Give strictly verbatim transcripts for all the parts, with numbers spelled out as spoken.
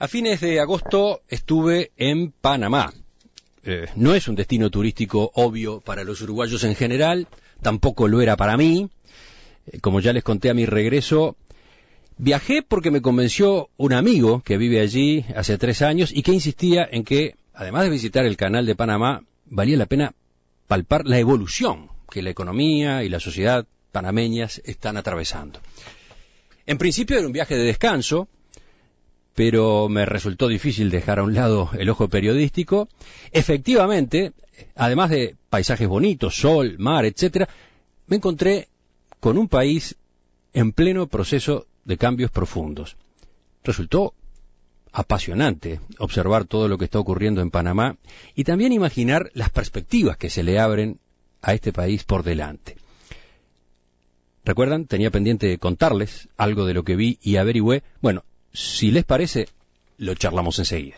A fines de agosto estuve en Panamá. Eh, no es un destino turístico obvio para los uruguayos en general, tampoco lo era para mí. Eh, como ya les conté a mi regreso, viajé porque me convenció un amigo que vive allí hace tres años y que insistía en que, además de visitar el canal de Panamá, valía la pena palpar la evolución que la economía y la sociedad panameñas están atravesando. En principio era un viaje de descanso, pero me resultó difícil dejar a un lado el ojo periodístico. Efectivamente, además de paisajes bonitos, sol, mar, etcétera, me encontré con un país en pleno proceso de cambios profundos. Resultó apasionante observar todo lo que está ocurriendo en Panamá y también imaginar las perspectivas que se le abren a este país por delante. ¿Recuerdan? Tenía pendiente contarles algo de lo que vi y averigüé. Bueno, si les parece, lo charlamos enseguida.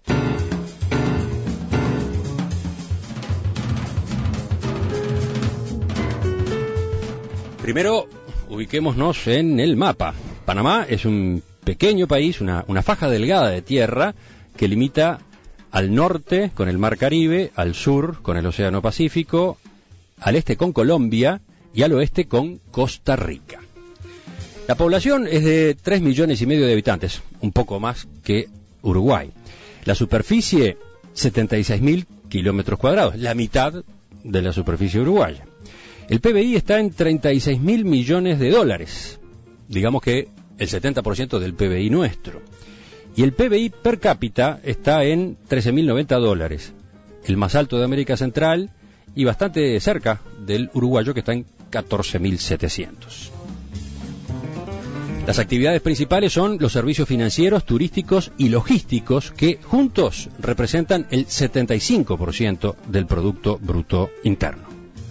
Primero, ubiquémonos en el mapa. Panamá es un pequeño país, una, una faja delgada de tierra que limita al norte con el Mar Caribe, al sur con el Océano Pacífico, al este con Colombia y al oeste con Costa Rica. La población es de tres millones y medio de habitantes, un poco más que Uruguay. La superficie, setenta y seis mil kilómetros cuadrados, la mitad de la superficie uruguaya. El P B I está en treinta y seis mil millones de dólares, digamos que el setenta por ciento del P B I nuestro. Y el P B I per cápita está en trece mil noventa dólares, el más alto de América Central y bastante cerca del uruguayo que está en catorce mil setecientos. Las actividades principales son los servicios financieros, turísticos y logísticos que juntos representan el setenta y cinco por ciento del Producto Bruto Interno.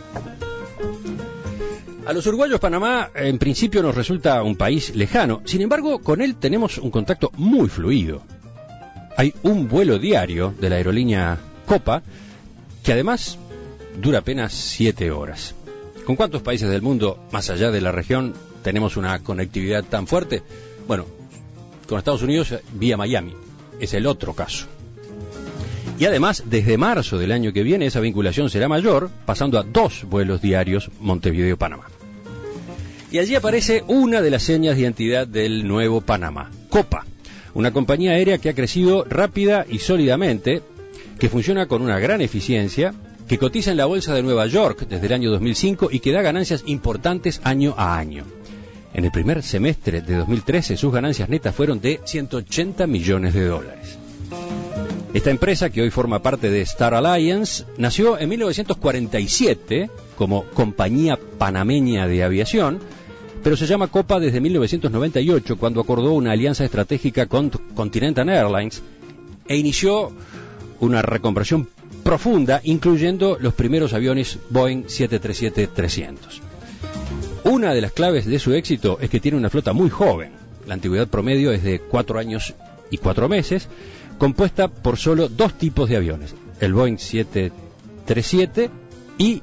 A los uruguayos Panamá en principio nos resulta un país lejano, sin embargo con él tenemos un contacto muy fluido. Hay un vuelo diario de la aerolínea Copa que además dura apenas siete horas. ¿Con cuántos países del mundo, más allá de la región, tenemos una conectividad tan fuerte? Bueno, con Estados Unidos vía Miami, es el otro caso. Y además, desde marzo del año que viene, esa vinculación será mayor, pasando a dos vuelos diarios Montevideo-Panamá. Y allí aparece una de las señas de identidad del nuevo Panamá, Copa, una compañía aérea que ha crecido rápida y sólidamente, que funciona con una gran eficiencia, que cotiza en la bolsa de Nueva York desde el año dos mil cinco y que da ganancias importantes año a año. En el primer semestre de dos mil trece sus ganancias netas fueron de ciento ochenta millones de dólares. Esta empresa, que hoy forma parte de Star Alliance, nació en mil novecientos cuarenta y siete como Compañía Panameña de Aviación, pero se llama Copa desde mil novecientos noventa y ocho, cuando acordó una alianza estratégica con Continental Airlines e inició una reconversión profunda, incluyendo los primeros aviones Boeing siete treinta y siete trescientos. Una de las claves de su éxito es que tiene una flota muy joven. La antigüedad promedio es de cuatro años y cuatro meses, compuesta por solo dos tipos de aviones, el Boeing siete treinta y siete y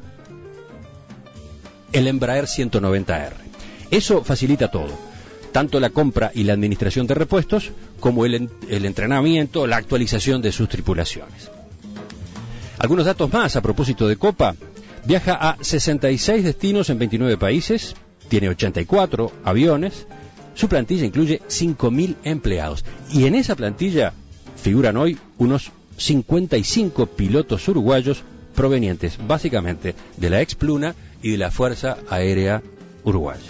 el Embraer ciento noventa R. Eso facilita todo, tanto la compra y la administración de repuestos, como el, en, el entrenamiento, la actualización de sus tripulaciones. Algunos datos más a propósito de Copa. Viaja a sesenta y seis destinos en veintinueve países, tiene ochenta y cuatro aviones, su plantilla incluye cinco mil empleados. Y en esa plantilla figuran hoy unos cincuenta y cinco pilotos uruguayos provenientes básicamente de la Expluna y de la Fuerza Aérea Uruguaya.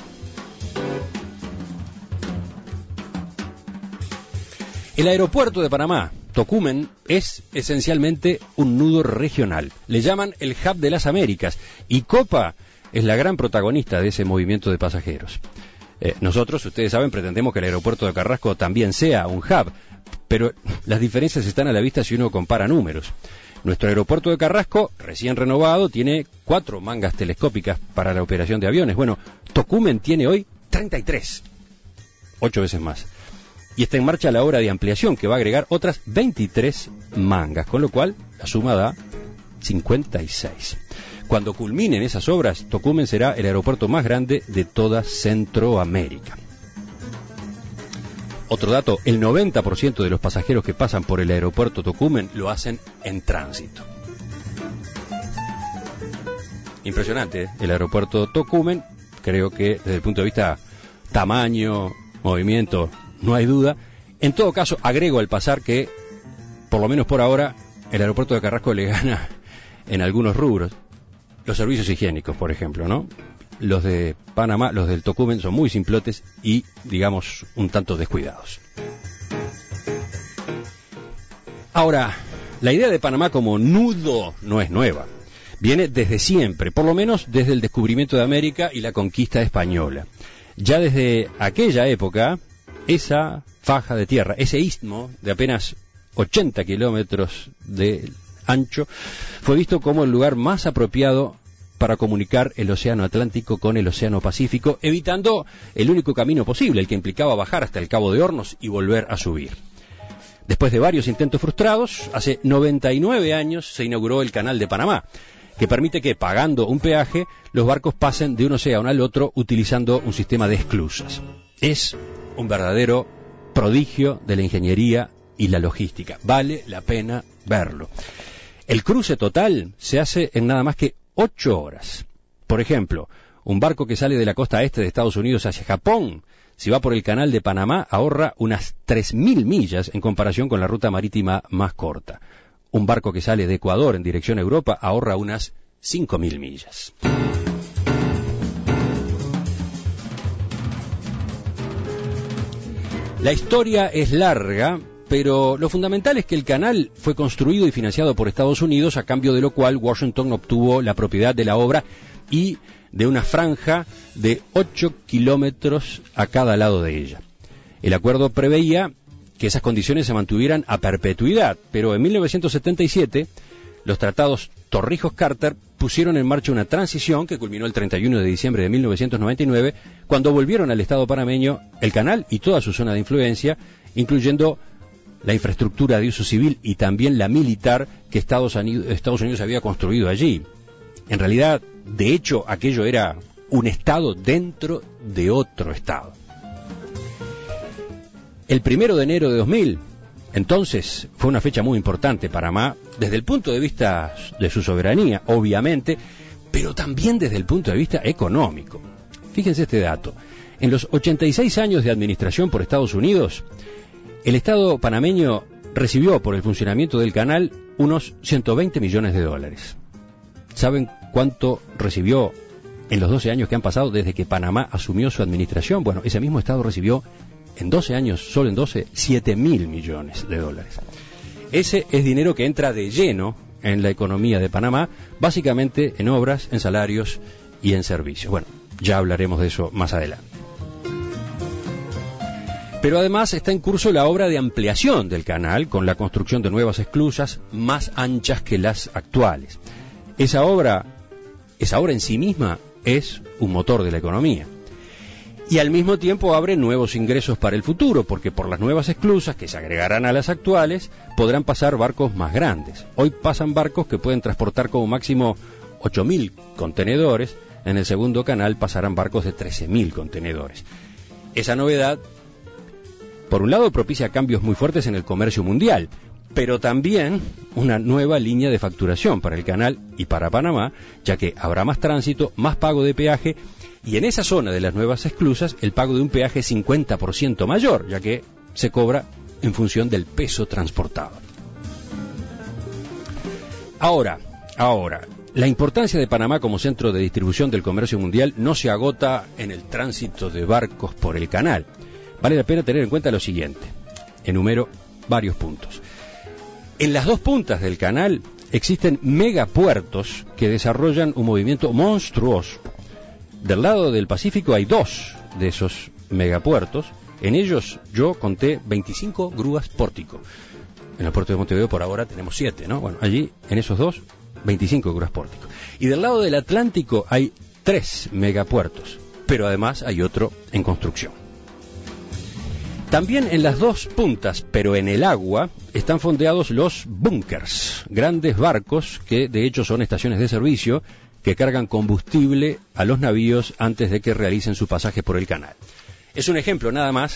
El aeropuerto de Panamá, Tocumen, es esencialmente un nudo regional. Le llaman el hub de las Américas y Copa es la gran protagonista de ese movimiento de pasajeros. Eh, nosotros, ustedes saben, pretendemos que el aeropuerto de Carrasco también sea un hub, pero las diferencias están a la vista si uno compara números. Nuestro aeropuerto de Carrasco, recién renovado, tiene cuatro mangas telescópicas para la operación de aviones. Bueno, Tocumen tiene hoy treinta y tres, ocho veces más. Y está en marcha la obra de ampliación que va a agregar otras veintitrés mangas, con lo cual la suma da cincuenta y seis. Cuando culminen esas obras, Tocumen será el aeropuerto más grande de toda Centroamérica. Otro dato, el noventa por ciento de los pasajeros que pasan por el aeropuerto Tocumen lo hacen en tránsito. Impresionante, ¿eh? El aeropuerto Tocumen, creo que desde el punto de vista tamaño, movimiento, no hay duda. En todo caso, agrego al pasar que, por lo menos por ahora, el aeropuerto de Carrasco le gana en algunos rubros. Los servicios higiénicos, por ejemplo, ¿no? Los de Panamá, los del Tocumen son muy simplotes y, digamos, un tanto descuidados. Ahora, la idea de Panamá como nudo no es nueva. Viene desde siempre, por lo menos desde el descubrimiento de América y la conquista española. Ya desde aquella época, esa faja de tierra, ese istmo de apenas ochenta kilómetros de ancho, fue visto como el lugar más apropiado para comunicar el océano Atlántico con el océano Pacífico, evitando el único camino posible, el que implicaba bajar hasta el Cabo de Hornos y volver a subir. Después de varios intentos frustrados, hace noventa y nueve años se inauguró el Canal de Panamá, que permite que, pagando un peaje, los barcos pasen de un océano al otro utilizando un sistema de esclusas. Es un verdadero prodigio de la ingeniería y la logística. Vale la pena verlo. El cruce total se hace en nada más que ocho horas. Por ejemplo, un barco que sale de la costa este de Estados Unidos hacia Japón, si va por el Canal de Panamá, ahorra unas tres mil millas en comparación con la ruta marítima más corta. Un barco que sale de Ecuador en dirección a Europa ahorra unas cinco mil millas. La historia es larga, pero lo fundamental es que el canal fue construido y financiado por Estados Unidos, a cambio de lo cual Washington obtuvo la propiedad de la obra y de una franja de ocho kilómetros a cada lado de ella. El acuerdo preveía que esas condiciones se mantuvieran a perpetuidad, pero en mil novecientos setenta y siete los tratados Torrijos-Carter pusieron en marcha una transición que culminó el treinta y uno de diciembre de mil novecientos noventa y nueve, cuando volvieron al Estado panameño el canal y toda su zona de influencia, incluyendo la infraestructura de uso civil y también la militar que Estados Unidos, Estados Unidos había construido allí. En realidad, de hecho, aquello era un Estado dentro de otro Estado. El primero de enero de dos mil, entonces, fue una fecha muy importante para Panamá, desde el punto de vista de su soberanía, obviamente, pero también desde el punto de vista económico. Fíjense este dato. En los ochenta y seis años de administración por Estados Unidos, el Estado panameño recibió por el funcionamiento del canal unos ciento veinte millones de dólares. ¿Saben cuánto recibió en los doce años que han pasado desde que Panamá asumió su administración? Bueno, ese mismo Estado recibió en doce años, solo en doce, siete mil millones de dólares. Ese es dinero que entra de lleno en la economía de Panamá, básicamente en obras, en salarios y en servicios. Bueno, ya hablaremos de eso más adelante. Pero además está en curso la obra de ampliación del canal, con la construcción de nuevas esclusas más anchas que las actuales. Esa obra, esa obra en sí misma es un motor de la economía. Y al mismo tiempo abre nuevos ingresos para el futuro, porque por las nuevas esclusas, que se agregarán a las actuales, podrán pasar barcos más grandes. Hoy pasan barcos que pueden transportar como máximo ocho mil contenedores, en el segundo canal pasarán barcos de trece mil contenedores. Esa novedad, por un lado, propicia cambios muy fuertes en el comercio mundial, pero también una nueva línea de facturación para el canal y para Panamá, ya que habrá más tránsito, más pago de peaje, y en esa zona de las nuevas esclusas el pago de un peaje es cincuenta por ciento mayor, ya que se cobra en función del peso transportado. Ahora, ahora, la importancia de Panamá como centro de distribución del comercio mundial no se agota en el tránsito de barcos por el canal. Vale la pena tener en cuenta lo siguiente. Enumero varios puntos. En las dos puntas del canal existen megapuertos que desarrollan un movimiento monstruoso. Del lado del Pacífico hay dos de esos megapuertos. En ellos yo conté veinticinco grúas pórtico. En el puerto de Montevideo por ahora tenemos siete, ¿no? Bueno, allí en esos dos, veinticinco grúas pórtico. Y del lado del Atlántico hay tres megapuertos, pero además hay otro en construcción. También en las dos puntas, pero en el agua, están fondeados los búnkers, grandes barcos que de hecho son estaciones de servicio que cargan combustible a los navíos antes de que realicen su pasaje por el canal. Es un ejemplo nada más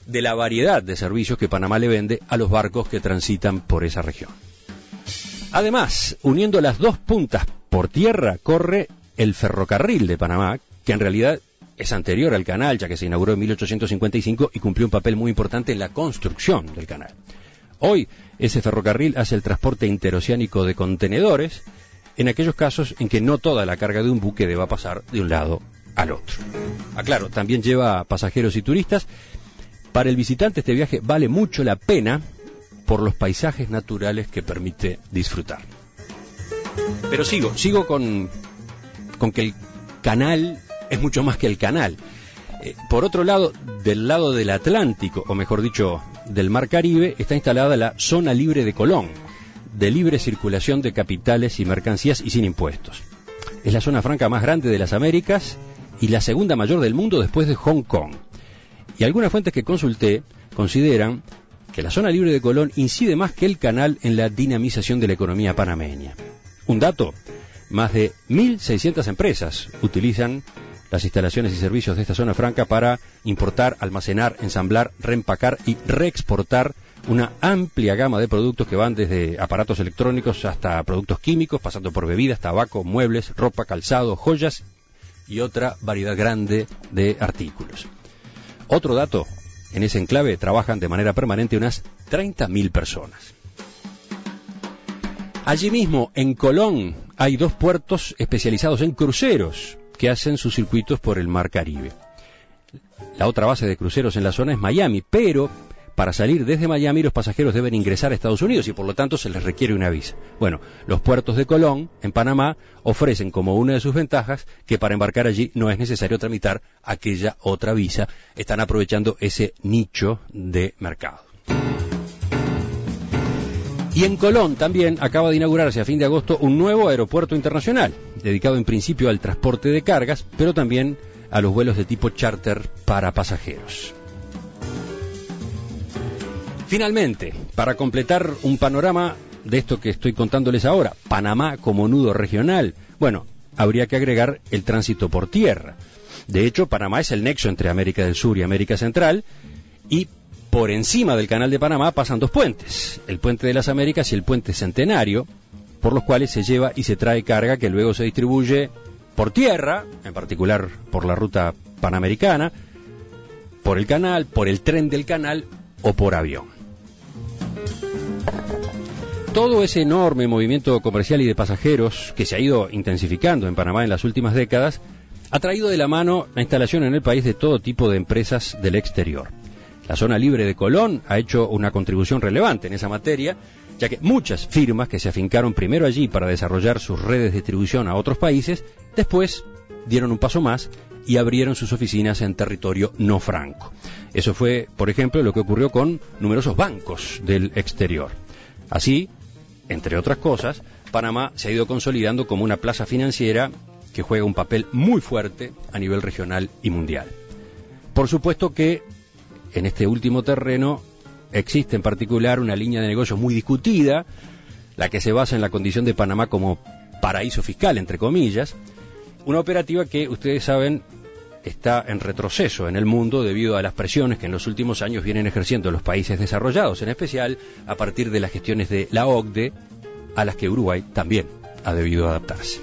de la variedad de servicios que Panamá le vende a los barcos que transitan por esa región. Además, uniendo las dos puntas por tierra, corre el ferrocarril de Panamá, que en realidad es anterior al canal, ya que se inauguró en mil ochocientos cincuenta y cinco y cumplió un papel muy importante en la construcción del canal. Hoy, ese ferrocarril hace el transporte interoceánico de contenedores en aquellos casos en que no toda la carga de un buque deba pasar de un lado al otro. Aclaro, también lleva pasajeros y turistas. Para el visitante este viaje vale mucho la pena por los paisajes naturales que permite disfrutar. Pero sigo, sigo con, con que el canal es mucho más que el canal. Eh, por otro lado, del lado del Atlántico, o mejor dicho, del Mar Caribe, está instalada la Zona Libre de Colón, de libre circulación de capitales y mercancías y sin impuestos. Es la zona franca más grande de las Américas y la segunda mayor del mundo después de Hong Kong. Y algunas fuentes que consulté consideran que la Zona Libre de Colón incide más que el canal en la dinamización de la economía panameña. Un dato, más de mil seiscientas empresas utilizan las instalaciones y servicios de esta zona franca para importar, almacenar, ensamblar, reempacar y reexportar una amplia gama de productos que van desde aparatos electrónicos hasta productos químicos, pasando por bebidas, tabaco, muebles, ropa, calzado, joyas y otra variedad grande de artículos. Otro dato, en ese enclave trabajan de manera permanente unas treinta mil personas. Allí mismo, en Colón, hay dos puertos especializados en cruceros que hacen sus circuitos por el Mar Caribe. La otra base de cruceros en la zona es Miami, pero para salir desde Miami los pasajeros deben ingresar a Estados Unidos y por lo tanto se les requiere una visa. Bueno, los puertos de Colón, en Panamá, ofrecen como una de sus ventajas que para embarcar allí no es necesario tramitar aquella otra visa. Están aprovechando ese nicho de mercado. Y en Colón también acaba de inaugurarse a fin de agosto un nuevo aeropuerto internacional, dedicado en principio al transporte de cargas, pero también a los vuelos de tipo charter para pasajeros. Finalmente, para completar un panorama de esto que estoy contándoles ahora, Panamá como nudo regional, bueno, habría que agregar el tránsito por tierra. De hecho, Panamá es el nexo entre América del Sur y América Central, y por encima del Canal de Panamá pasan dos puentes, el Puente de las Américas y el Puente Centenario, por los cuales se lleva y se trae carga que luego se distribuye por tierra, en particular por la ruta panamericana, por el canal, por el tren del canal o por avión. Todo ese enorme movimiento comercial y de pasajeros que se ha ido intensificando en Panamá en las últimas décadas ha traído de la mano la instalación en el país de todo tipo de empresas del exterior. La Zona Libre de Colón ha hecho una contribución relevante en esa materia, ya que muchas firmas que se afincaron primero allí para desarrollar sus redes de distribución a otros países, después dieron un paso más y abrieron sus oficinas en territorio no franco. Eso fue, por ejemplo, lo que ocurrió con numerosos bancos del exterior. Así, entre otras cosas, Panamá se ha ido consolidando como una plaza financiera que juega un papel muy fuerte a nivel regional y mundial. Por supuesto que en este último terreno existe en particular una línea de negocios muy discutida, la que se basa en la condición de Panamá como paraíso fiscal, entre comillas, una operativa que, ustedes saben, está en retroceso en el mundo debido a las presiones que en los últimos años vienen ejerciendo los países desarrollados, en especial a partir de las gestiones de la O C D E, a las que Uruguay también ha debido adaptarse.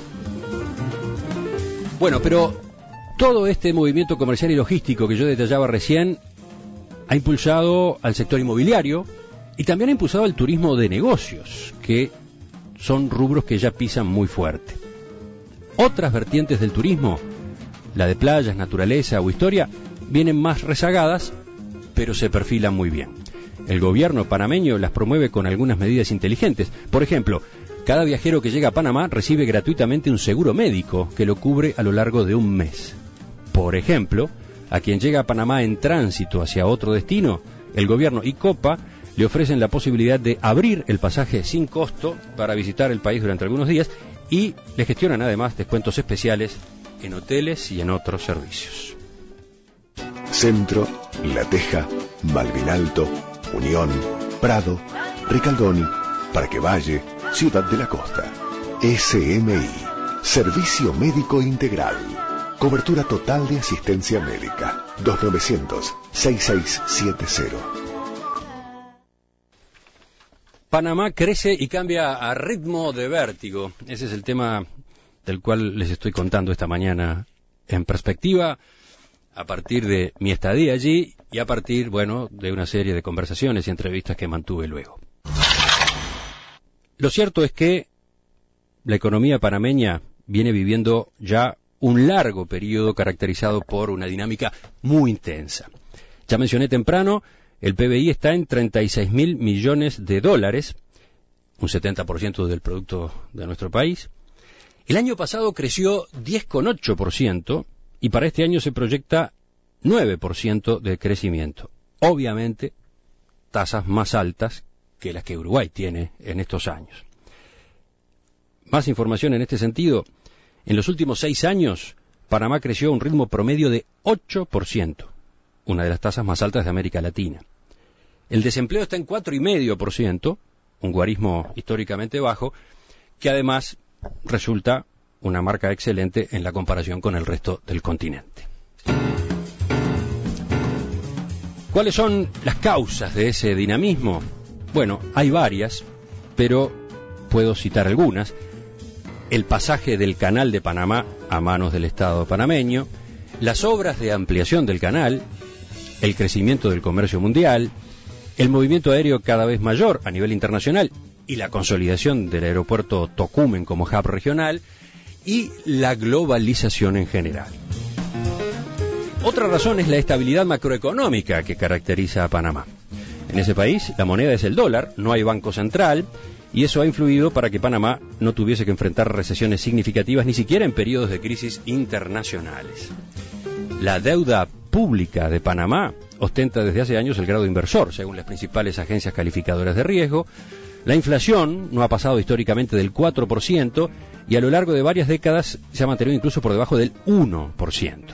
Bueno, pero todo este movimiento comercial y logístico que yo detallaba recién ha impulsado al sector inmobiliario y también ha impulsado al turismo de negocios, que son rubros que ya pisan muy fuerte. Otras vertientes del turismo, la de playas, naturaleza o historia, vienen más rezagadas, pero se perfilan muy bien. El gobierno panameño las promueve con algunas medidas inteligentes. Por ejemplo, cada viajero que llega a Panamá recibe gratuitamente un seguro médico que lo cubre a lo largo de un mes. Por ejemplo, a quien llega a Panamá en tránsito hacia otro destino, el gobierno y Copa le ofrecen la posibilidad de abrir el pasaje sin costo para visitar el país durante algunos días y le gestionan además descuentos especiales en hoteles y en otros servicios. Centro, La Teja, Malvin Alto, Unión, Prado, Recaldoni, Parque Valle, Ciudad de la Costa. S M I, Servicio Médico Integral. Cobertura total de asistencia médica. dos nueve cero cero, seis seis siete cero. Panamá crece y cambia a ritmo de vértigo. Ese es el tema del cual les estoy contando esta mañana en perspectiva, a partir de mi estadía allí y a partir, bueno, de una serie de conversaciones y entrevistas que mantuve luego. Lo cierto es que la economía panameña viene viviendo ya un largo periodo caracterizado por una dinámica muy intensa. Ya mencioné temprano, el P B I está en treinta y seis mil millones de dólares, un setenta por ciento del producto de nuestro país. El año pasado creció diez coma ocho por ciento y para este año se proyecta nueve por ciento de crecimiento. Obviamente, tasas más altas que las que Uruguay tiene en estos años. Más información en este sentido. En los últimos seis años, Panamá creció a un ritmo promedio de ocho por ciento, una de las tasas más altas de América Latina. El desempleo está en cuatro coma cinco por ciento, un guarismo históricamente bajo, que además resulta una marca excelente en la comparación con el resto del continente. ¿Cuáles son las causas de ese dinamismo? Bueno, hay varias, pero puedo citar algunas. El pasaje del Canal de Panamá a manos del Estado panameño, las obras de ampliación del canal, el crecimiento del comercio mundial, el movimiento aéreo cada vez mayor a nivel internacional y la consolidación del aeropuerto Tocumen como hub regional y la globalización en general. Otra razón es la estabilidad macroeconómica que caracteriza a Panamá. En ese país la moneda es el dólar, no hay banco central, y eso ha influido para que Panamá no tuviese que enfrentar recesiones significativas ni siquiera en periodos de crisis internacionales. La deuda pública de Panamá ostenta desde hace años el grado inversor, según las principales agencias calificadoras de riesgo. La inflación no ha pasado históricamente del cuatro por ciento y a lo largo de varias décadas se ha mantenido incluso por debajo del uno por ciento.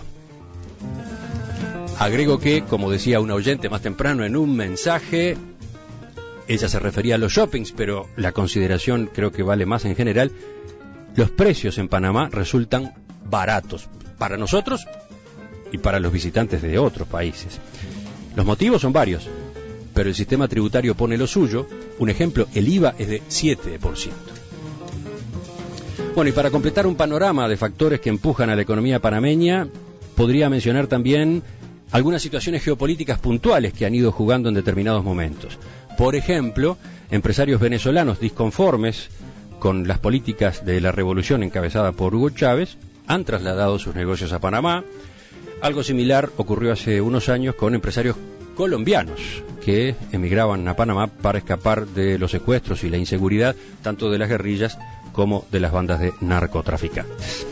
Agrego que, como decía una oyente más temprano en un mensaje, ella se refería a los shoppings, pero la consideración creo que vale más en general. Los precios en Panamá resultan baratos para nosotros y para los visitantes de otros países. Los motivos son varios, pero el sistema tributario pone lo suyo. Un ejemplo, el I V A es de siete por ciento. Bueno, y para completar un panorama de factores que empujan a la economía panameña, podría mencionar también algunas situaciones geopolíticas puntuales que han ido jugando en determinados momentos. Por ejemplo, empresarios venezolanos disconformes con las políticas de la revolución encabezada por Hugo Chávez han trasladado sus negocios a Panamá. Algo similar ocurrió hace unos años con empresarios colombianos que emigraban a Panamá para escapar de los secuestros y la inseguridad tanto de las guerrillas como de las bandas de narcotraficantes.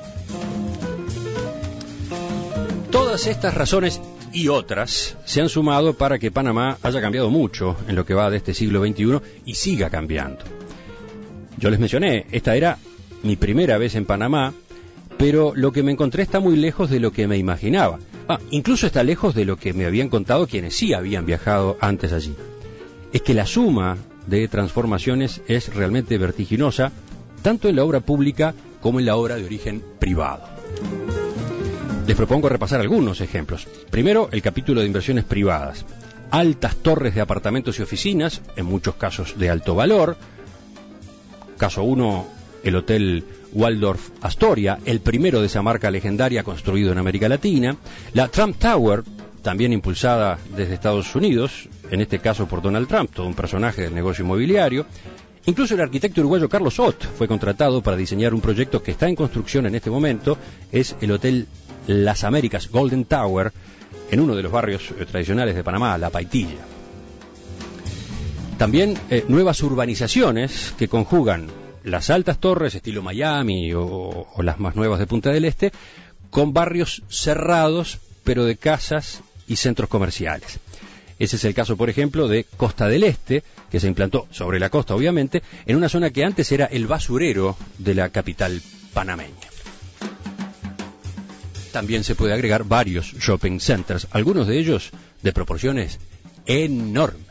Todas estas razones y otras se han sumado para que Panamá haya cambiado mucho en lo que va de este siglo veintiuno y siga cambiando. Yo les mencioné, esta era mi primera vez en Panamá, pero lo que me encontré está muy lejos de lo que me imaginaba. Ah, incluso está lejos de lo que me habían contado quienes sí habían viajado antes allí. Es que la suma de transformaciones es realmente vertiginosa, tanto en la obra pública como en la obra de origen privado. Les propongo repasar algunos ejemplos. Primero, el capítulo de inversiones privadas. Altas torres de apartamentos y oficinas, en muchos casos de alto valor. Caso uno, el Hotel Waldorf Astoria, el primero de esa marca legendaria construido en América Latina. La Trump Tower, también impulsada desde Estados Unidos, en este caso por Donald Trump, todo un personaje del negocio inmobiliario. Incluso el arquitecto uruguayo Carlos Ott fue contratado para diseñar un proyecto que está en construcción en este momento. Es el Hotel Las Américas Golden Tower, en uno de los barrios eh, tradicionales de Panamá, La Paitilla. También eh, nuevas urbanizaciones que conjugan las altas torres estilo Miami o, o las más nuevas de Punta del Este con barrios cerrados pero de casas y centros comerciales. Ese es el caso, por ejemplo, de Costa del Este, que se implantó sobre la costa, obviamente, en una zona que antes era el basurero de la capital panameña. También se puede agregar varios shopping centers, algunos de ellos de proporciones enormes.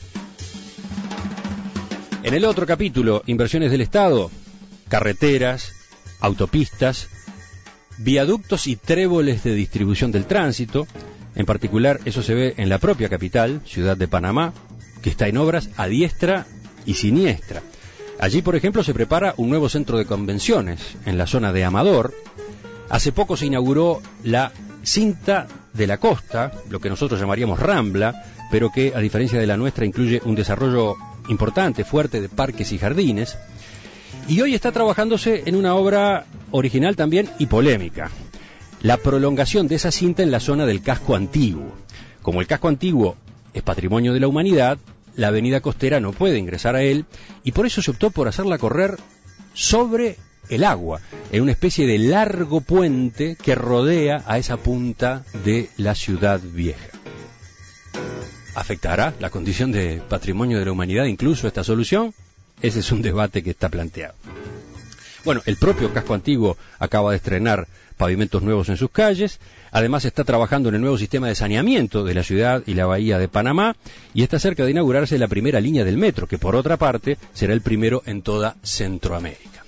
En el otro capítulo, inversiones del Estado, carreteras, autopistas, viaductos y tréboles de distribución del tránsito. En particular, eso se ve en la propia capital, Ciudad de Panamá, que está en obras a diestra y siniestra. Allí, por ejemplo, se prepara un nuevo centro de convenciones en la zona de Amador. Hace poco se inauguró la cinta de la costa, lo que nosotros llamaríamos Rambla, pero que, a diferencia de la nuestra, incluye un desarrollo importante, fuerte, de parques y jardines. Y hoy está trabajándose en una obra original también y polémica: la prolongación de esa cinta en la zona del casco antiguo. Como el casco antiguo es patrimonio de la humanidad, la avenida costera no puede ingresar a él, y por eso se optó por hacerla correr sobre el agua, en una especie de largo puente que rodea a esa punta de la ciudad vieja. ¿Afectará la condición de patrimonio de la humanidad incluso esta solución? Ese es un debate que está planteado. Bueno, el propio casco antiguo acaba de estrenar pavimentos nuevos en sus calles. Además, está trabajando en el nuevo sistema de saneamiento de la ciudad y la bahía de Panamá, y está cerca de inaugurarse la primera línea del metro, que por otra parte será el primero en toda Centroamérica.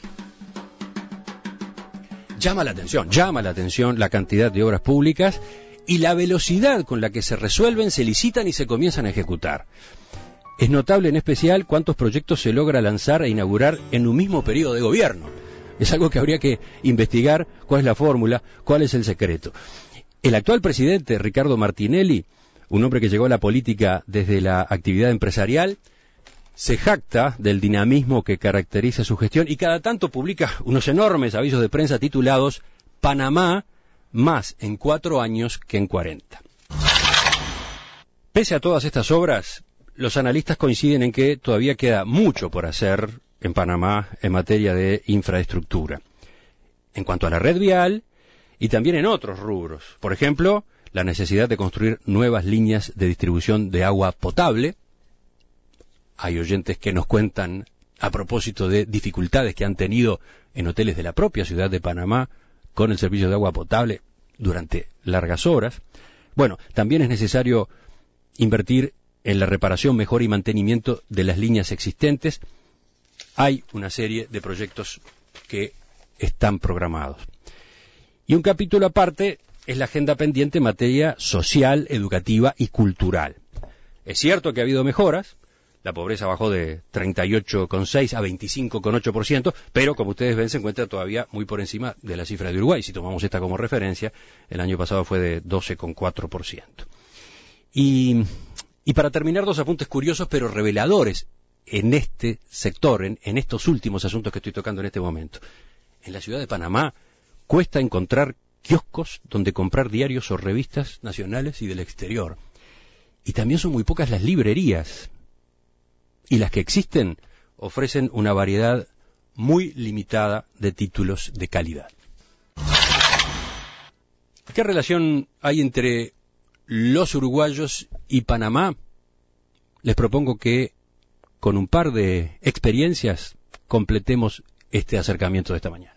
Llama la atención, llama la atención la cantidad de obras públicas y la velocidad con la que se resuelven, se licitan y se comienzan a ejecutar. Es notable en especial cuántos proyectos se logra lanzar e inaugurar en un mismo periodo de gobierno. Es algo que habría que investigar cuál es la fórmula, cuál es el secreto. El actual presidente, Ricardo Martinelli, un hombre que llegó a la política desde la actividad empresarial, se jacta del dinamismo que caracteriza su gestión y cada tanto publica unos enormes avisos de prensa titulados «Panamá más en cuatro años que en cuarenta». Pese a todas estas obras, los analistas coinciden en que todavía queda mucho por hacer en Panamá en materia de infraestructura, en cuanto a la red vial y también en otros rubros. Por ejemplo, la necesidad de construir nuevas líneas de distribución de agua potable. Hay oyentes que nos cuentan a propósito de dificultades que han tenido en hoteles de la propia ciudad de Panamá con el servicio de agua potable durante largas horas. Bueno, también es necesario invertir en la reparación, mejora y mantenimiento de las líneas existentes. Hay una serie de proyectos que están programados. Y un capítulo aparte es la agenda pendiente en materia social, educativa y cultural. Es cierto que ha habido mejoras. La pobreza bajó de treinta y ocho coma seis a veinticinco coma ocho por ciento, pero como ustedes ven se encuentra todavía muy por encima de la cifra de Uruguay. Si tomamos esta como referencia, el año pasado fue de doce coma cuatro por ciento. Y, y para terminar, dos apuntes curiosos pero reveladores en este sector, en, en estos últimos asuntos que estoy tocando en este momento. En la ciudad de Panamá cuesta encontrar kioscos donde comprar diarios o revistas nacionales y del exterior. Y también son muy pocas las librerías. Y las que existen ofrecen una variedad muy limitada de títulos de calidad. ¿Qué relación hay entre los uruguayos y Panamá? Les propongo que con un par de experiencias completemos este acercamiento de esta mañana.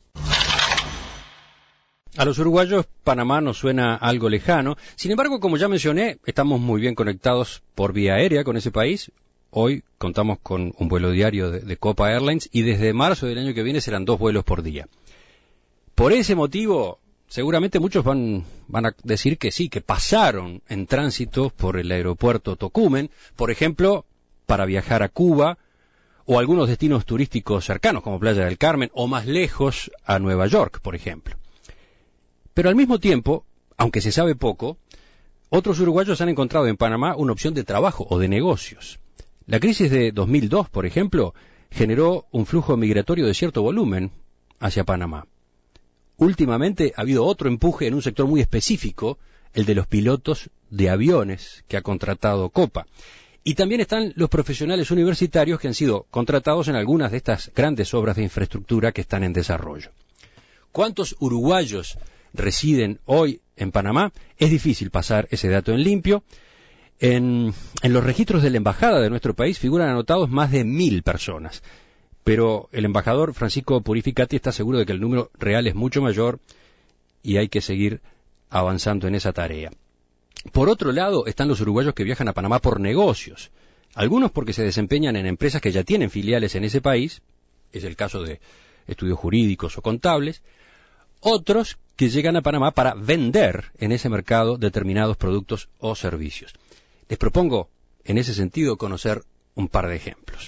A los uruguayos, Panamá nos suena algo lejano. Sin embargo, como ya mencioné, estamos muy bien conectados por vía aérea con ese país. Hoy contamos con un vuelo diario de, de Copa Airlines y desde marzo del año que viene serán dos vuelos por día. Por ese motivo, seguramente muchos van, van a decir que sí, que pasaron en tránsito por el aeropuerto Tocumen, por ejemplo, para viajar a Cuba o algunos destinos turísticos cercanos como Playa del Carmen o más lejos a Nueva York, por ejemplo. Pero al mismo tiempo, aunque se sabe poco, otros uruguayos han encontrado en Panamá una opción de trabajo o de negocios. La crisis de dos mil dos, por ejemplo, generó un flujo migratorio de cierto volumen hacia Panamá. Últimamente ha habido otro empuje en un sector muy específico, el de los pilotos de aviones que ha contratado Copa. Y también están los profesionales universitarios que han sido contratados en algunas de estas grandes obras de infraestructura que están en desarrollo. ¿Cuántos uruguayos residen hoy en Panamá? Es difícil pasar ese dato en limpio. En, en los registros de la embajada de nuestro país figuran anotados más de mil personas, pero el embajador Francisco Purificati está seguro de que el número real es mucho mayor y hay que seguir avanzando en esa tarea. Por otro lado, están los uruguayos que viajan a Panamá por negocios, algunos porque se desempeñan en empresas que ya tienen filiales en ese país, es el caso de estudios jurídicos o contables, otros que llegan a Panamá para vender en ese mercado determinados productos o servicios. Les propongo, en ese sentido, conocer un par de ejemplos.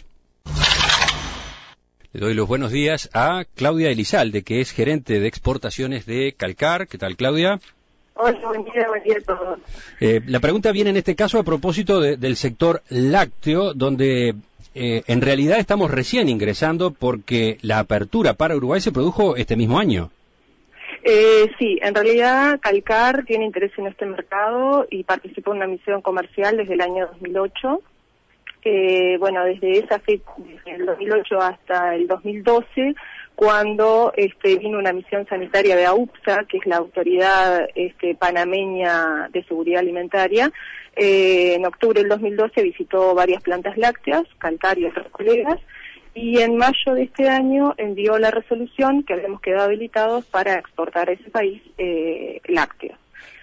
Le doy los buenos días a Claudia Elizalde, que es gerente de exportaciones de Calcar. ¿Qué tal, Claudia? Hola, buen día, buen día a todos. Eh, la pregunta viene en este caso a propósito de, del sector lácteo, donde eh, en realidad estamos recién ingresando porque la apertura para Uruguay se produjo este mismo año. Eh, sí, en realidad Calcar tiene interés en este mercado y participó en una misión comercial desde el año dos mil ocho. Eh, bueno, desde esa fecha, desde el dos mil ocho hasta el dos mil doce, cuando este, vino una misión sanitaria de AUPSA, que es la Autoridad este, Panameña de Seguridad Alimentaria. Eh, en octubre del dos mil doce visitó varias plantas lácteas, Calcar y otros colegas, y en mayo de este año envió la resolución que habíamos quedado habilitados para exportar a ese país eh, lácteos.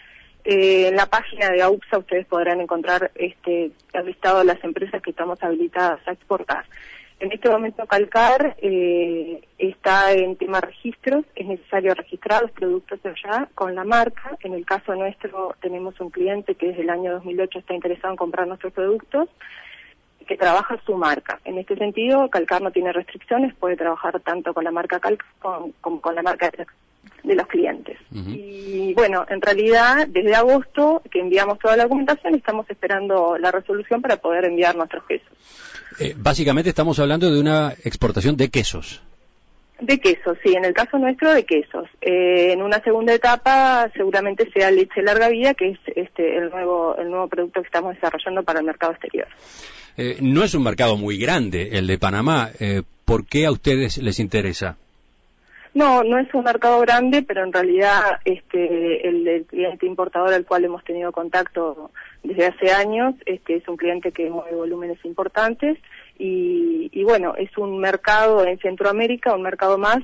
Eh, en la página de AUPSA ustedes podrán encontrar este el listado de las empresas que estamos habilitadas a exportar. En este momento Calcar eh, está en tema registros, es necesario registrar los productos allá con la marca. En el caso nuestro tenemos un cliente que desde el año dos mil ocho está interesado en comprar nuestros productos, que trabaja su marca. En este sentido, Calcar no tiene restricciones, puede trabajar tanto con la marca Calcar como con, con la marca de, de los clientes. Uh-huh. Y bueno, en realidad, desde agosto que enviamos toda la documentación, estamos esperando la resolución para poder enviar nuestros quesos. Eh, básicamente estamos hablando de una exportación de quesos. De quesos, sí, en el caso nuestro de quesos. Eh, en una segunda etapa seguramente sea leche larga vida, que es este el nuevo el nuevo producto que estamos desarrollando para el mercado exterior. Eh, no es un mercado muy grande el de Panamá. Eh, ¿Por qué a ustedes les interesa? No, no es un mercado grande, pero en realidad este el, el cliente importador al cual hemos tenido contacto desde hace años este es un cliente que mueve volúmenes importantes y, y bueno, es un mercado en Centroamérica, un mercado más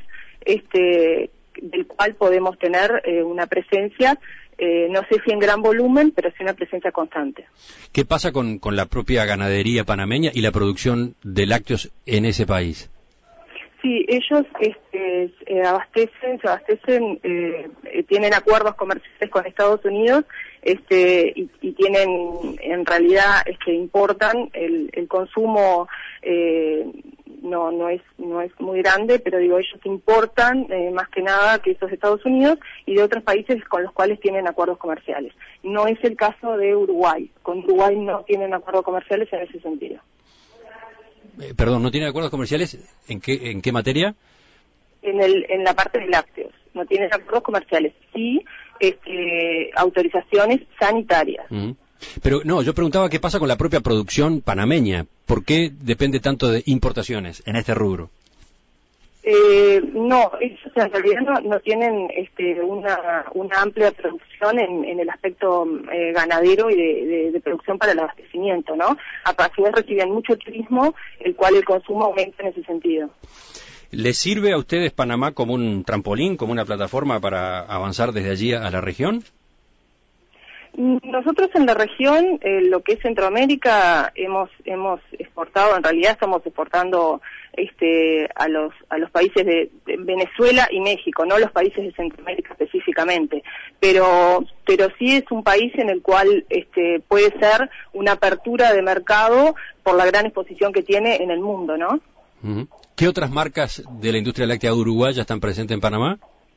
este del cual podemos tener eh, una presencia. Eh, no sé si en gran volumen, pero sí una presencia constante. ¿Qué pasa con, con la propia ganadería panameña y la producción de lácteos en ese país? Sí, ellos este, eh, abastecen, se abastecen, eh, eh, tienen acuerdos comerciales con Estados Unidos este, y, y tienen, en realidad, este, importan el, el consumo. Eh, no no es no es muy grande, pero digo, ellos importan eh, más que nada quesos de Estados Unidos y de otros países con los cuales tienen acuerdos comerciales. No es el caso de Uruguay. Con Uruguay no tienen acuerdos comerciales en ese sentido. Eh, perdón, ¿no tienen acuerdos comerciales? ¿En qué en qué materia? En el en la parte de lácteos. No tienen acuerdos comerciales. Sí, este, autorizaciones sanitarias. Uh-huh. Pero no, yo preguntaba qué pasa con la propia producción panameña. ¿Por qué depende tanto de importaciones en este rubro? Eh, no, ellos en realidad no, no tienen este, una, una amplia producción en, en el aspecto eh, ganadero y de, de, de producción para el abastecimiento, ¿no? A su vez reciben mucho turismo, el cual el consumo aumenta en ese sentido. ¿Les sirve a ustedes Panamá como un trampolín, como una plataforma para avanzar desde allí a la región? Nosotros en la región, eh, lo que es Centroamérica, hemos hemos exportado, en realidad estamos exportando este a los a los países de, de Venezuela y México, no los países de Centroamérica específicamente, pero pero sí es un país en el cual este puede ser una apertura de mercado por la gran exposición que tiene en el mundo, ¿no? Uh-huh. ¿Qué otras marcas de la industria láctea uruguaya están presentes en Panamá?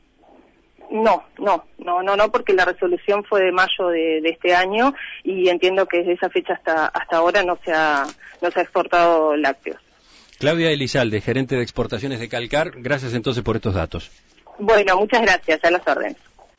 No, no, no, no, no, porque la resolución fue de mayo de, de este año y entiendo que desde esa fecha hasta hasta ahora no se ha no se ha exportado lácteos. Claudia Elizalde, gerente de exportaciones de Calcar, gracias entonces por estos datos. Bueno, muchas gracias, a las órdenes.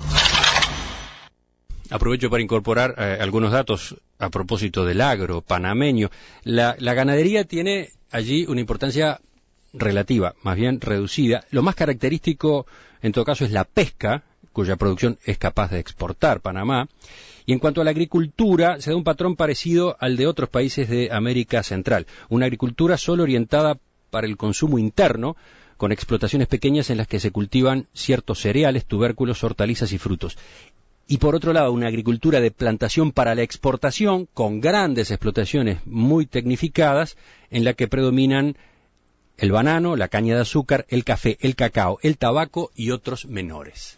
Aprovecho para incorporar eh, algunos datos a propósito del agro panameño. La, la ganadería tiene allí una importancia relativa, más bien reducida. Lo más característico, en todo caso, es la pesca, cuya producción es capaz de exportar Panamá. Y en cuanto a la agricultura, se da un patrón parecido al de otros países de América Central. Una agricultura solo orientada para el consumo interno, con explotaciones pequeñas en las que se cultivan ciertos cereales, tubérculos, hortalizas y frutos. Y por otro lado, una agricultura de plantación para la exportación, con grandes explotaciones muy tecnificadas, en la que predominan el banano, la caña de azúcar, el café, el cacao, el tabaco y otros menores.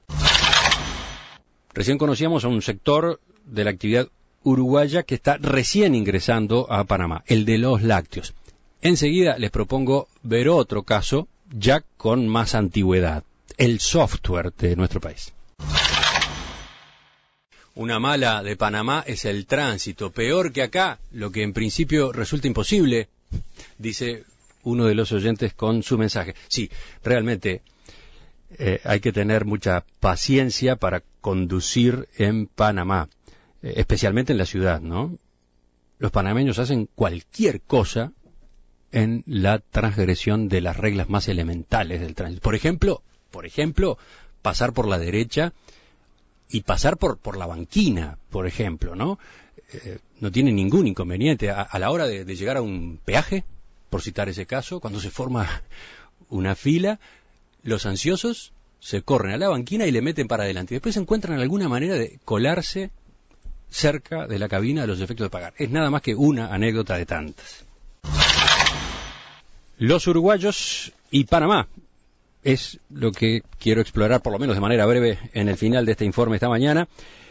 Recién conocíamos a un sector de la actividad uruguaya que está recién ingresando a Panamá, el de los lácteos. Enseguida les propongo ver otro caso ya con más antigüedad, el software de nuestro país. Una mala de Panamá es el tránsito, peor que acá, lo que en principio resulta imposible, dice uno de los oyentes con su mensaje. Sí, realmente eh, hay que tener mucha paciencia para conducir en Panamá, eh, especialmente en la ciudad, ¿no? Los panameños hacen cualquier cosa en la transgresión de las reglas más elementales del tránsito. Por ejemplo, por ejemplo, pasar por la derecha y pasar por, por la banquina, por ejemplo, ¿no? Eh, no tiene ningún inconveniente. A, a la hora de, de llegar a un peaje, por citar ese caso, cuando se forma una fila, los ansiosos se corren a la banquina y le meten para adelante. Y después encuentran alguna manera de colarse cerca de la cabina a los efectos de pagar. Es nada más que una anécdota de tantas. Los uruguayos y Panamá es lo que quiero explorar, por lo menos de manera breve, en el final de este informe esta mañana.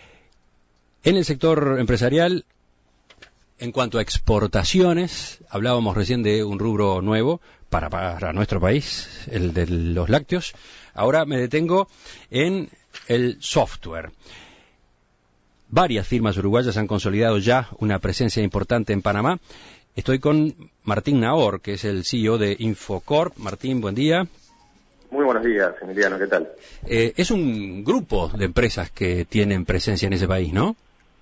En el sector empresarial, en cuanto a exportaciones, hablábamos recién de un rubro nuevo para, para nuestro país, el de los lácteos. Ahora me detengo en el software. Varias firmas uruguayas han consolidado ya una presencia importante en Panamá. Estoy con Martín Nahor, que es el C E O de Infocorp. Martín, buen día. Muy buenos días, Emiliano, ¿qué tal? Eh, es un grupo de empresas que tienen presencia en ese país, ¿no?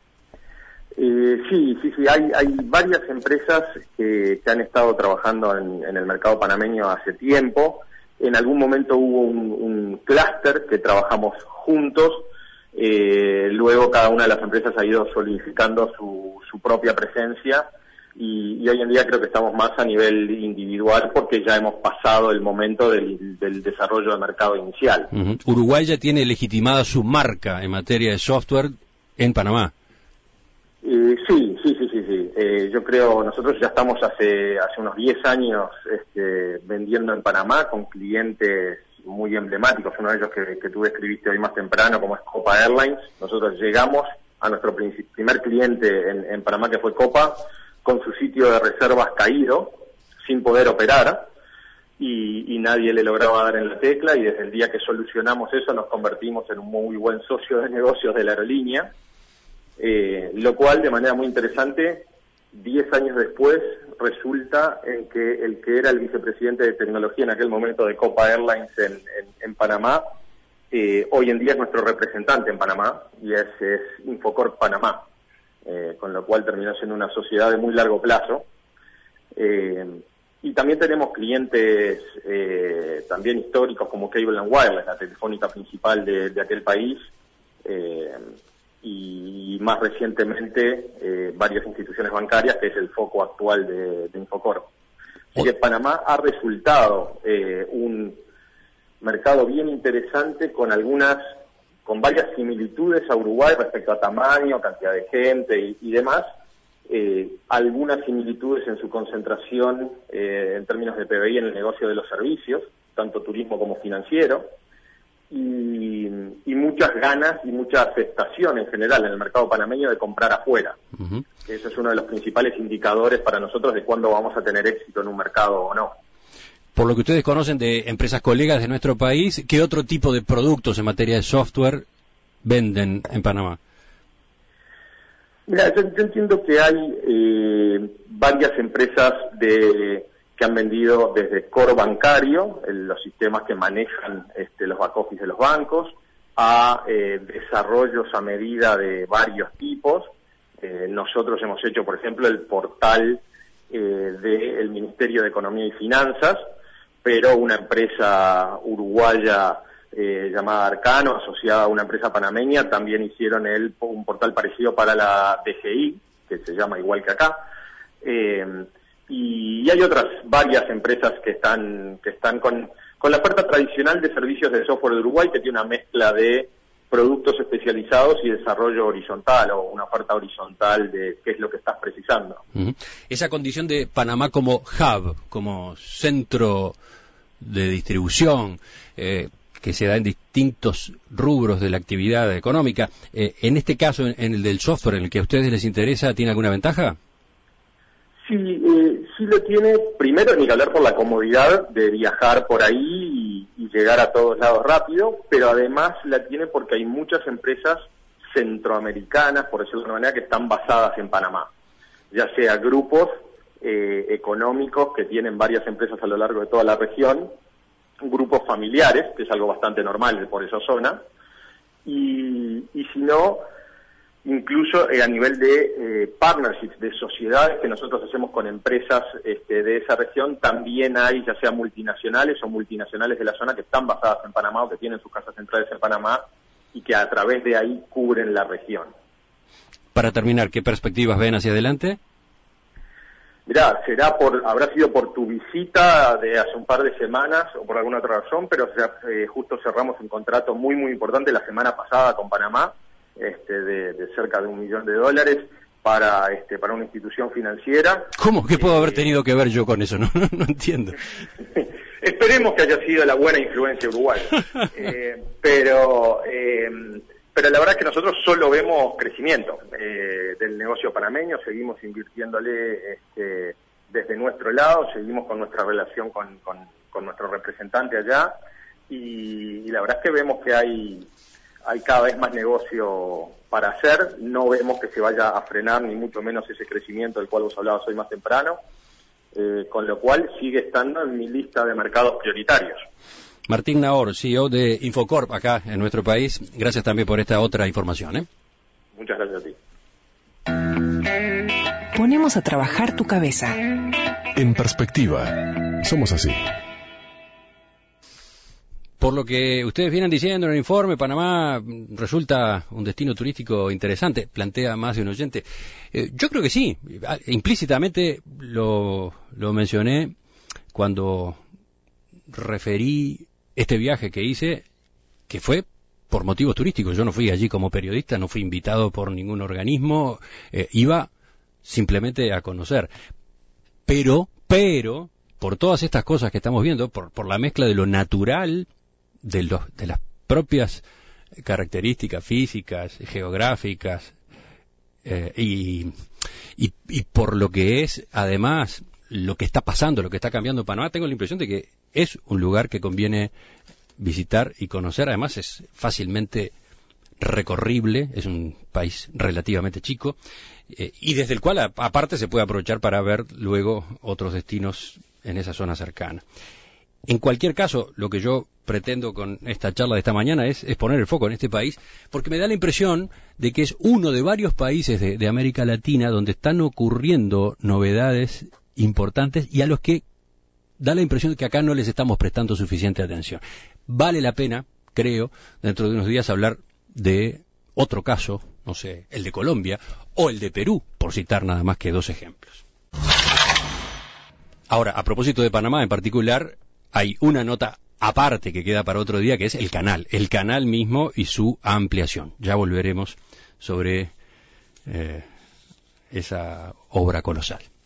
Eh, sí, sí, sí, hay, hay varias empresas que, que han estado trabajando en, en el mercado panameño hace tiempo. En algún momento hubo un, un clúster que trabajamos juntos. Eh, luego cada una de las empresas ha ido solidificando su, su propia presencia. Y, y hoy en día creo que estamos más a nivel individual porque ya hemos pasado el momento del, del desarrollo de mercado inicial. Uh-huh. Uruguay ya tiene legitimada su marca en materia de software en Panamá. Eh, sí, sí, sí, sí, sí. Eh, yo creo, nosotros ya estamos hace hace unos diez años este, vendiendo en Panamá con clientes muy emblemáticos. Uno de ellos que, que tú describiste hoy más temprano, como es Copa Airlines. Nosotros llegamos a nuestro primer cliente en, en Panamá, que fue Copa, con su sitio de reservas caído, sin poder operar, y, y nadie le lograba dar en la tecla, y desde el día que solucionamos eso nos convertimos en un muy buen socio de negocios de la aerolínea, eh, lo cual, de manera muy interesante, diez años después, resulta en que el que era el vicepresidente de tecnología en aquel momento de Copa Airlines en, en, en Panamá, eh, hoy en día es nuestro representante en Panamá, y es, es Infocorp Panamá. Eh, con lo cual terminó siendo una sociedad de muy largo plazo. Eh, y también tenemos clientes eh, también históricos como Cable and Wireless, la telefónica principal de, de aquel país, eh, y más recientemente eh, varias instituciones bancarias, que es el foco actual de, de Infocorp. Así que Panamá ha resultado eh, un mercado bien interesante con algunas con varias similitudes a Uruguay respecto a tamaño, cantidad de gente y, y demás, eh, algunas similitudes en su concentración eh, en términos de P B I en el negocio de los servicios, tanto turismo como financiero, y, y muchas ganas y mucha aceptación en general en el mercado panameño de comprar afuera. Uh-huh. Eso es uno de los principales indicadores para nosotros de cuándo vamos a tener éxito en un mercado o no. Por lo que ustedes conocen de empresas colegas de nuestro país, ¿qué otro tipo de productos en materia de software venden en Panamá? Mira, yo, yo entiendo que hay eh, varias empresas de, que han vendido desde core bancario, el, los sistemas que manejan este, los back office de los bancos, a eh, desarrollos a medida de varios tipos. Eh, nosotros hemos hecho, por ejemplo, el portal eh, del Ministerio de Economía y Finanzas, pero una empresa uruguaya eh, llamada Arcano, asociada a una empresa panameña, también hicieron el, un portal parecido para la D G I, que se llama igual que acá, eh, y, y hay otras varias empresas que están que están con, con la oferta tradicional de servicios de software de Uruguay, que tiene una mezcla de productos especializados y desarrollo horizontal o una oferta horizontal de qué es lo que estás precisando. Uh-huh. Esa condición de Panamá como hub, como centro de distribución, eh, que se da en distintos rubros de la actividad económica, eh, en este caso, en, en el del software, en el que a ustedes les interesa, ¿tiene alguna ventaja? Sí, eh, sí lo tiene. Primero, ni que hablar por la comodidad de viajar por ahí y, y llegar a todos lados rápido, pero además la tiene porque hay muchas empresas centroamericanas, por decirlo de una manera, que están basadas en Panamá, ya sea grupos eh, económicos que tienen varias empresas a lo largo de toda la región, grupos familiares, que es algo bastante normal por esa zona, y, y si no, incluso eh, a nivel de eh, partnerships, de sociedades que nosotros hacemos con empresas este, de esa región, también hay, ya sea multinacionales o multinacionales de la zona que están basadas en Panamá o que tienen sus casas centrales en Panamá y que a través de ahí cubren la región. Para terminar, ¿qué perspectivas ven hacia adelante? Mirá, será por, habrá sido por tu visita de hace un par de semanas o por alguna otra razón, pero ya, eh, justo cerramos un contrato muy muy importante la semana pasada con Panamá, este, de, de cerca de un millón de dólares para este, para una institución financiera. ¿Cómo? ¿Qué puedo eh, haber tenido que ver yo con eso? No, no, no entiendo. Esperemos que haya sido la buena influencia uruguaya, eh, pero eh, pero la verdad es que nosotros solo vemos crecimiento eh, del negocio panameño, seguimos invirtiéndole este, desde nuestro lado, seguimos con nuestra relación con, con, con nuestro representante allá y, y la verdad es que vemos que hay hay cada vez más negocio para hacer, no vemos que se vaya a frenar ni mucho menos ese crecimiento del cual vos hablabas hoy más temprano, eh, con lo cual sigue estando en mi lista de mercados prioritarios. Martín Nahor, C E O de Infocorp acá en nuestro país, gracias también por esta otra información, ¿eh? Muchas gracias a ti. Ponemos a trabajar tu cabeza. En perspectiva, somos así. Por lo que ustedes vienen diciendo en el informe, Panamá resulta un destino turístico interesante, plantea más de un oyente. Eh, yo creo que sí, implícitamente lo, lo mencioné cuando referí este viaje que hice, que fue por motivos turísticos. Yo no fui allí como periodista, no fui invitado por ningún organismo, eh, iba simplemente a conocer. Pero, pero, por todas estas cosas que estamos viendo, por, por la mezcla de lo natural, de, los, de las propias características físicas, geográficas, eh, y, y, y por lo que es, además, lo que está pasando, lo que está cambiando en Panamá, tengo la impresión de que es un lugar que conviene visitar y conocer. Además, es fácilmente recorrible, es un país relativamente chico, eh, y desde el cual, a, aparte, se puede aprovechar para ver luego otros destinos en esa zona cercana. En cualquier caso, lo que yo pretendo con esta charla de esta mañana es, es poner el foco en este país, porque me da la impresión de que es uno de varios países de, de América Latina donde están ocurriendo novedades importantes y a los que da la impresión de que acá no les estamos prestando suficiente atención. Vale la pena, creo, dentro de unos días hablar de otro caso, no sé, el de Colombia o el de Perú, por citar nada más que dos ejemplos. Ahora, a propósito de Panamá en particular, hay una nota aparte que queda para otro día, que es el canal, el canal mismo y su ampliación. Ya volveremos sobre eh, esa obra colosal.